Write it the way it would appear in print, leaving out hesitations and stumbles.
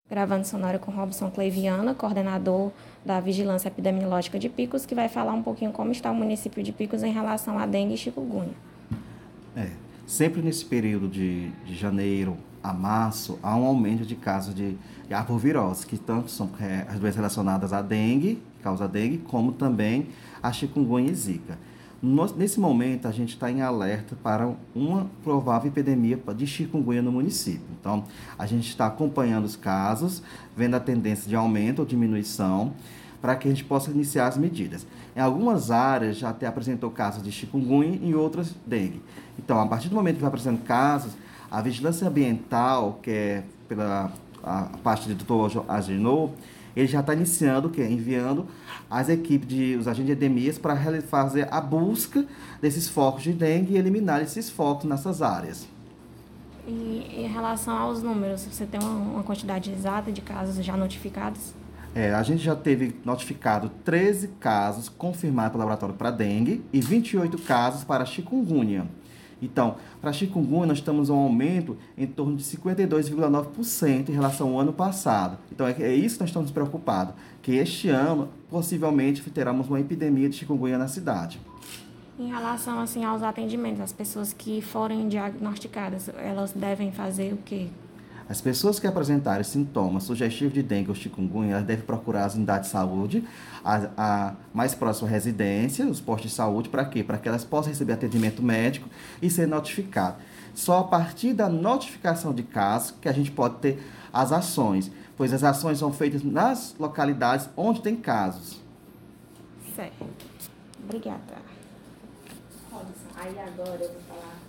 Gravando sonora com Robson Cleiviana, coordenador da Vigilância Epidemiológica de Picos, que vai falar um pouquinho como está o município de Picos em relação à dengue e chikungunya. Sempre nesse período de janeiro a março, há um aumento de casos de arbovirose, que tanto são as doenças relacionadas à dengue, que causa dengue, como também a chikungunya e zika. Nesse momento, a gente está em alerta para uma provável epidemia de chikungunya no município. Então, a gente está acompanhando os casos, vendo a tendência de aumento ou diminuição, para que a gente possa iniciar as medidas. Em algumas áreas já até apresentou casos de chikungunya e outras dengue. Então, a partir do momento que vai apresentando casos, a vigilância ambiental, que é pela a parte do Dr. Agenor, ele já está iniciando, enviando as equipes os agentes de endemias para fazer a busca desses focos de dengue e eliminar esses focos nessas áreas. E em relação aos números, você tem uma quantidade exata de casos já notificados? A gente já teve notificado 13 casos confirmados pelo laboratório para dengue e 28 casos para chikungunya. Então, para chikungunya, nós estamos um aumento em torno de 52,9% em relação ao ano passado. Então, é isso que nós estamos preocupados, que este ano, possivelmente, teremos uma epidemia de chikungunya na cidade. Em relação assim, aos atendimentos, as pessoas que forem diagnosticadas, elas devem fazer o quê? As pessoas que apresentarem sintomas sugestivos de dengue ou chikungunya, elas devem procurar as unidades de saúde, a mais próxima residência, os postos de saúde, para quê? Para que elas possam receber atendimento médico e ser notificadas. Só a partir da notificação de casos que a gente pode ter as ações, pois as ações são feitas nas localidades onde tem casos. Certo. Obrigada. Robson, aí agora eu vou falar